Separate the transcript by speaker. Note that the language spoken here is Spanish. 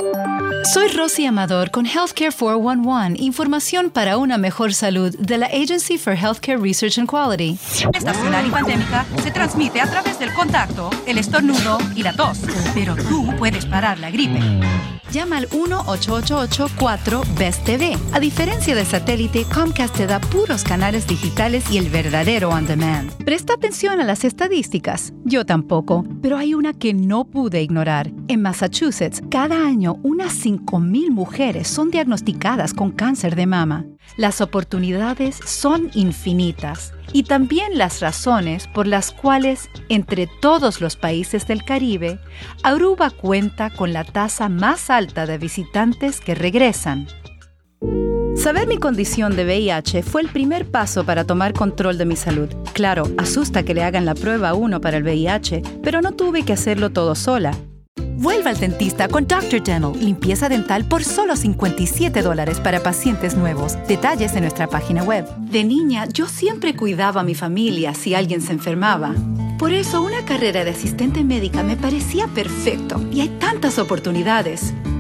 Speaker 1: Soy Rosy Amador con Healthcare 411, información para una mejor salud de la Agency for Healthcare Research and Quality.
Speaker 2: Estacional y pandémica se transmite a través del contacto, el estornudo y la tos. Pero tú puedes parar la gripe.
Speaker 1: Llama al 1-888-4-BEST-TV. A diferencia del satélite, Comcast te da puros canales digitales y el verdadero on demand. Presta atención a las estadísticas. Yo tampoco, pero hay una que no pude ignorar. En Massachusetts, cada año unas 5,000 mujeres son diagnosticadas con cáncer de mama. Las oportunidades son infinitas y también las razones por las cuales, entre todos los países del Caribe, Aruba cuenta con la tasa más alta de visitantes que regresan. Saber mi condición de VIH fue el primer paso para tomar control de mi salud. Claro, asusta que le hagan la prueba a uno para el VIH, pero no tuve que hacerlo todo sola. Vuelva al dentista con Dr. Dental. Limpieza dental por solo $57 para pacientes nuevos. Detalles en nuestra página web. De niña, yo siempre cuidaba a mi familia si alguien se enfermaba. Por eso, una carrera de asistente médica me parecía perfecto y hay tantas oportunidades.